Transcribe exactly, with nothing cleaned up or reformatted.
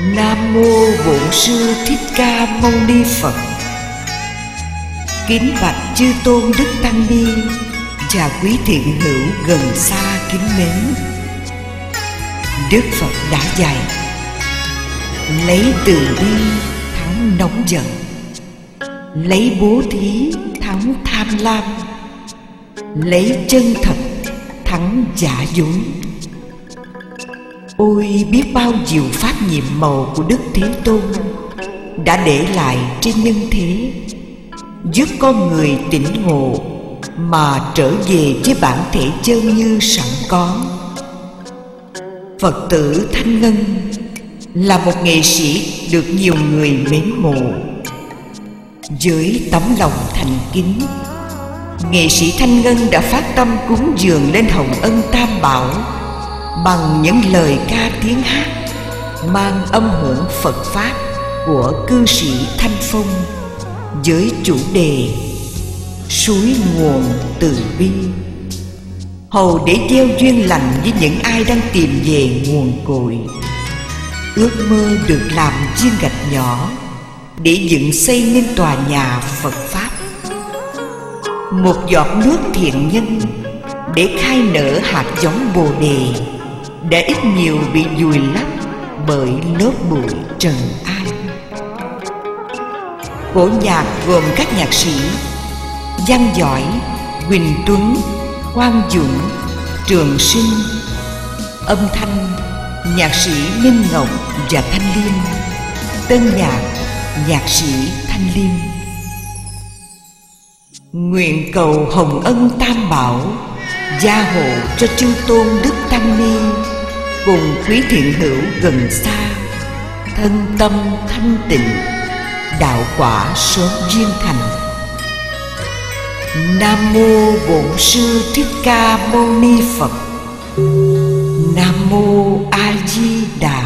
Nam mô Bổn Sư Thích Ca Mâu Ni Phật. Kính bạch chư tôn đức tăng ni và quý thiện hữu gần xa kính mến. Đức Phật đã dạy: lấy từ bi thắng nóng giận, lấy bố thí thắng tham lam, lấy chân thật thắng giả dối. Ôi biết bao diệu pháp nhiệm màu của Đức Thế Tôn đã để lại trên nhân thế, giúp con người tỉnh ngộ mà trở về với bản thể chân như sẵn có. Phật tử Thanh Ngân là một nghệ sĩ được nhiều người mến mộ. Với tấm lòng thành kính, nghệ sĩ Thanh Ngân đã phát tâm cúng dường lên Hồng Ân Tam Bảo bằng những lời ca tiếng hát mang âm hưởng Phật Pháp của cư sĩ Thanh Phong, với chủ đề Suối nguồn từ bi, hầu để gieo duyên lành với những ai đang tìm về nguồn cội, ước mơ được làm viên gạch nhỏ để dựng xây nên tòa nhà Phật Pháp. Một giọt nước thiện nhân để khai nở hạt giống Bồ Đề đã ít nhiều bị vùi lấp bởi lớp bụi trần ai. Cổ nhạc gồm các nhạc sĩ Văn Giỏi, Huỳnh Tuấn, Quang Dũng, Trường Sinh. Âm thanh nhạc sĩ Minh Ngọc và Thanh Liêm. Tân nhạc nhạc sĩ Thanh Liêm. Nguyện cầu Hồng Ân Tam Bảo gia hộ cho chư tôn đức tăng ni cùng quý thiện hữu gần xa, thân tâm thanh tịnh, đạo quả sớm viên thành. Nam mô Bổn Sư Thích Ca Mâu Ni Phật. Nam mô A Di Đà